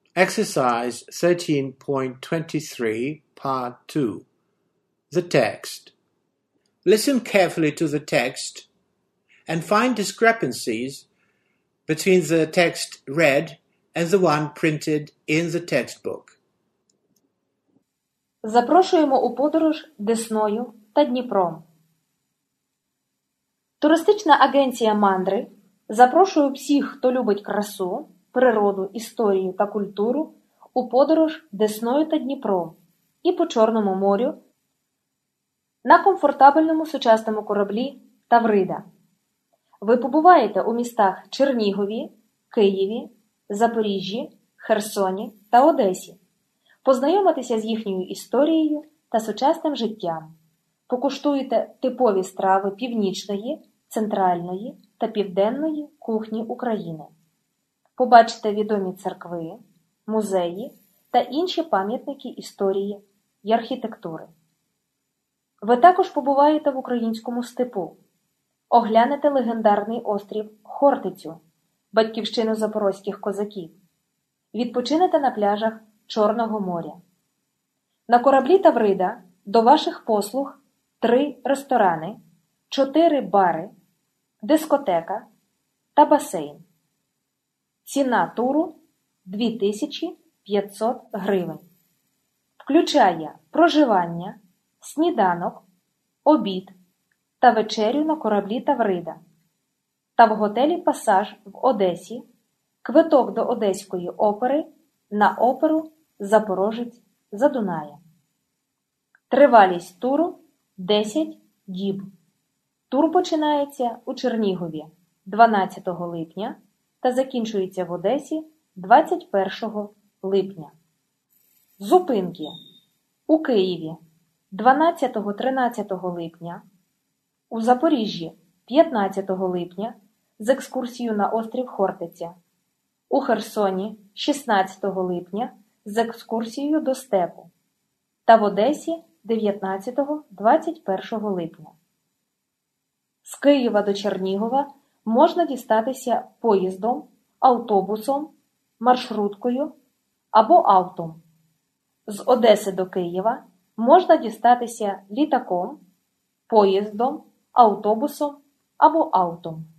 Exercise 13.23, Part 2. The text. Listen carefully to the text and find discrepancies between the text read and the one printed in the textbook. Запрошуємо у подорож Десною та Дніпром. Туристична агенція «Мандри» запрошує всіх, хто любить красу, природу, історію та культуру, у подорож Десною та Дніпром і по Чорному морю на комфортабельному сучасному кораблі «Таврида». Ви побуваєте у містах Чернігові, Києві, Запоріжжі, Херсоні та Одесі, познайомитеся з їхньою історією та сучасним життям, покуштуєте типові страви північної, центральної та південної кухні України, побачите відомі церкви, музеї та інші пам'ятники історії й архітектури. Ви також побуваєте в українському степу, оглянете легендарний острів Хортицю, батьківщину запорозьких козаків, відпочинете на пляжах Чорного моря. На кораблі «Таврида» до ваших послуг 3 ресторани, 4 бари, дискотека та басейн. Ціна туру – 2500 гривень. Включає проживання, сніданок, обід та вечерю на кораблі «Таврида» та в готелі «Пасаж» в Одесі, квиток до Одеської опери на оперу «Запорожець за Дунаєм». Тривалість туру – 10 діб. Тур починається у Чернігові 12 липня та закінчується в Одесі 21 липня. Зупинки. У Києві 12-13 липня, у Запоріжжі 15 липня з екскурсією на острів Хортиця, у Херсоні 16 липня з екскурсією до степу та в Одесі 19-21 липня. З Києва до Чернігова можна дістатися поїздом, автобусом, маршруткою або автом. З Одеси до Києва можна дістатися літаком, поїздом, автобусом або автом.